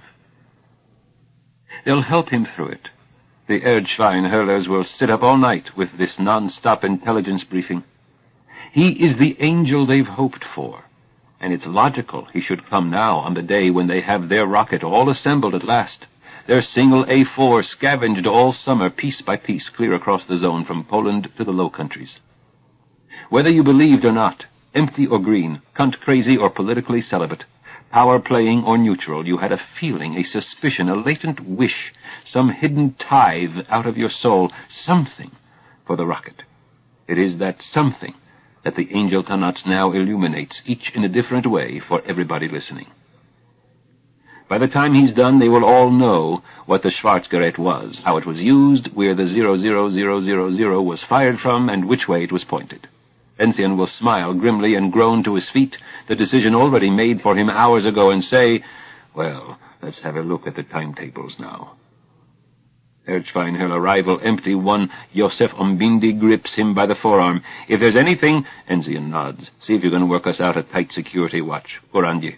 They'll help him through it. The Erdschweinhurlers will sit up all night with this non-stop intelligence briefing. He is the angel they've hoped for, and it's logical he should come now on the day when they have their rocket all assembled at last. Their single A4 scavenged all summer, piece by piece, clear across the zone from Poland to the Low Countries. Whether you believed or not, empty or green, cunt-crazy or politically celibate, power-playing or neutral, you had a feeling, a suspicion, a latent wish, some hidden tithe out of your soul, something for the rocket. It is that something that the Angel Tanats now illuminates, each in a different way for everybody listening. By the time he's done, they will all know what the Schwarzgerät was, how it was used, where the 00000 was fired from, and which way it was pointed. Enzian will smile grimly and groan to his feet, the decision already made for him hours ago, and say, "Well, let's have a look at the timetables now." Erdschweinhurler rival empty one, Josef Ombindi grips him by the forearm. "If there's anything," Enzian nods, "see if you can work us out a tight security watch. Goranje."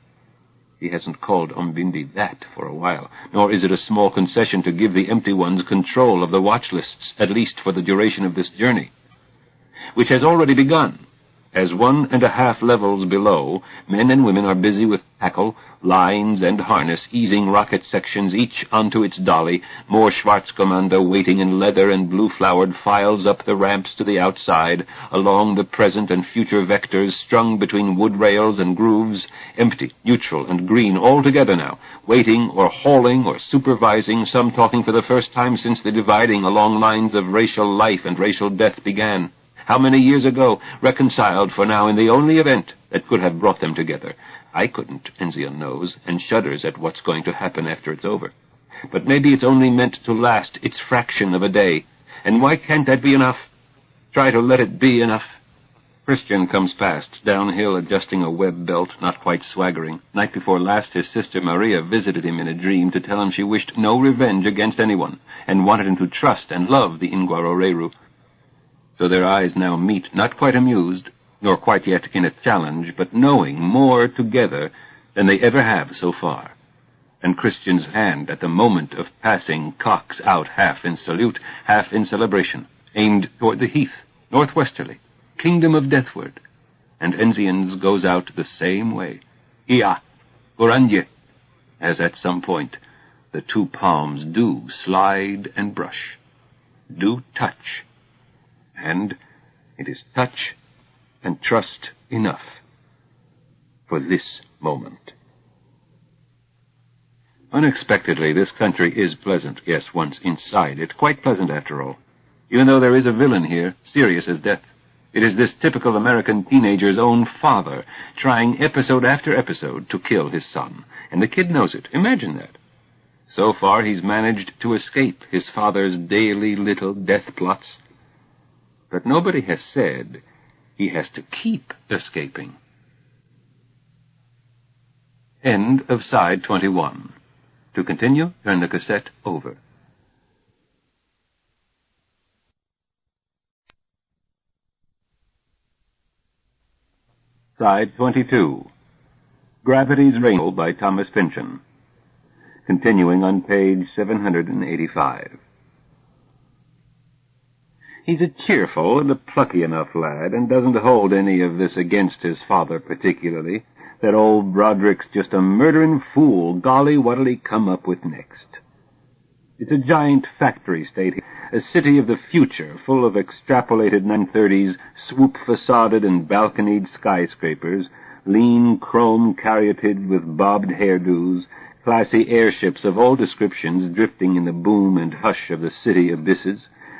He hasn't called Ombindi that for a while, nor is it a small concession to give the empty ones control of the watch lists, at least for the duration of this journey, which has already begun. As 1.5 levels below, men and women are busy with tackle, lines, and harness, easing rocket sections each onto its dolly, more Schwarzkommando waiting in leather and blue-flowered files up the ramps to the outside, along the present and future vectors strung between wood rails and grooves, empty, neutral, and green all together now, waiting or hauling or supervising, some talking for the first time since the dividing along lines of racial life and racial death began. How many years ago, reconciled for now in the only event that could have brought them together. I couldn't, Enzian knows, and shudders at what's going to happen after it's over. But maybe it's only meant to last its fraction of a day. And why can't that be enough? Try to let it be enough. Christian comes past, downhill adjusting a web belt, not quite swaggering. Night before last, his sister Maria visited him in a dream to tell him she wished no revenge against anyone, and wanted him to trust and love the Ingwaroreru. So their eyes now meet, not quite amused, nor quite yet in a challenge, but knowing more together than they ever have so far. And Christian's hand at the moment of passing cocks out half in salute, half in celebration, aimed toward the heath, northwesterly, kingdom of deathward, and Enzian's goes out the same way. Ia, Goranje, as at some point the two palms do slide and brush, do touch. And it is touch and trust enough for this moment. Unexpectedly, this country is pleasant. Yes, once inside it, quite pleasant after all. Even though there is a villain here, serious as death. It is this typical American teenager's own father, trying episode after episode to kill his son. And the kid knows it. Imagine that. So far, he's managed to escape his father's daily little death plots. But nobody has said he has to keep escaping. End of side 21. To continue, turn the cassette over. Side 22. Gravity's Rainbow by Thomas Pynchon. Continuing on page 785. He's a cheerful and a plucky enough lad, and doesn't hold any of this against his father particularly. That old Broderick's just a murdering fool. Golly, what'll he come up with next? It's a giant factory state, a city of the future, full of extrapolated 930s, swoop-facaded and balconied skyscrapers, lean chrome carioted with bobbed hairdos, classy airships of all descriptions drifting in the boom and hush of the city abysses,